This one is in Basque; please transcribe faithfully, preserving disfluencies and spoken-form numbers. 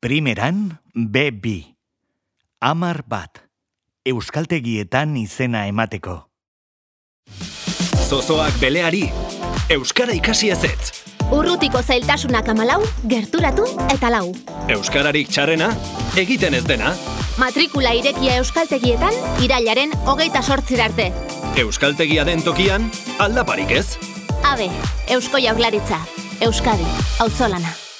Primeran, be bi. Amar bat. Euskaltegietan izena emateko. Zozoak beleari, euskara ikasi ezetz. Urrutiko zailtasunak amalau, gerturatu eta lau. Euskararik txarrena, egiten ez dena. Matrikula irekia euskaltegietan, irailaren hogeita sortzira arte. Euskaltegia den tokian, aldaparik ez. Abe, Eusko Jaurlaritza, Euskadi, auzolana.